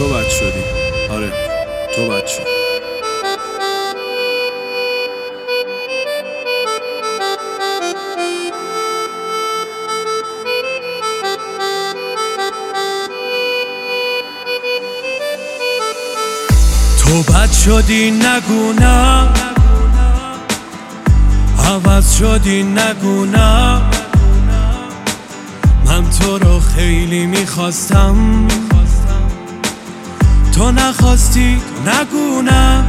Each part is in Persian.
تو بد شدی. آره تو بد شدی. تو بد شدی نگو نه، عوض شدی نگو نه. من تو رو خیلی میخواستم، تو نخواستی نگو نه.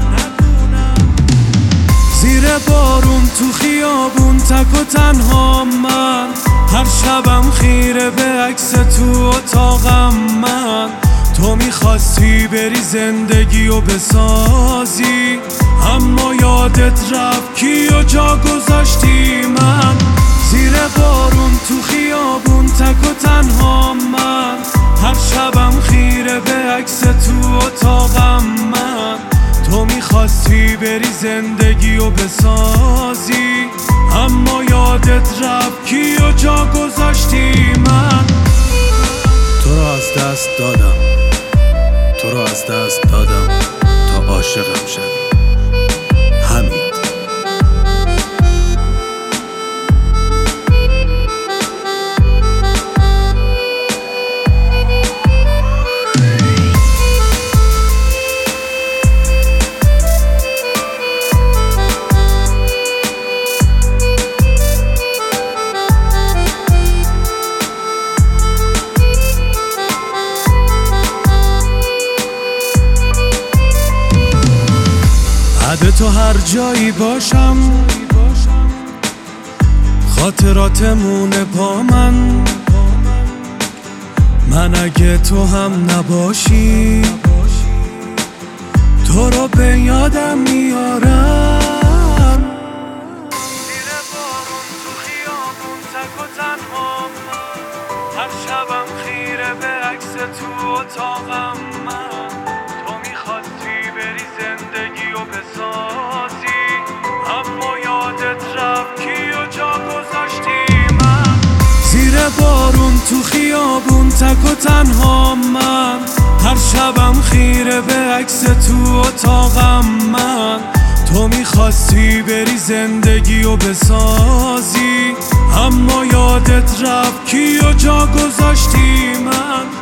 زیر بارون تو خیابون تک و تنها من، هر شبم خیره به عکس تو اتاقم من. تو میخواستی بری زندگی و بسازی، اما یادت رفت کی و جا گذاشتی من. زیر بارون تو خیابون تک و تنها من، هر شبم خیره به عکس تو اتاقم من. تو میخواستی بری زندگی و بسازی، اما یادت رفت کی و جا گذاشتی من. تو رو از دست دادم، تو رو از دست دادم تا عاشقم شوی. همین. بعد تو هر جایی باشم، خاطراتمونه با من. من اگه تو هم نباشی، تو رو به یادم میارم. زیر بارون تو خیابون تک و تنها من، هر شبم خیره به عکس تو اتاقم من. تو میخواستی بری زندگی و بسازی، اما یادت رفت کی و جا گذاشتی من. زیر بارون تو خیابون تک و تنها من، هر شبم خیره به عکس تو اتاقم من. تو میخواستی بری زندگی و بسازی، اما یادت رفت کی و جا گذاشتی من.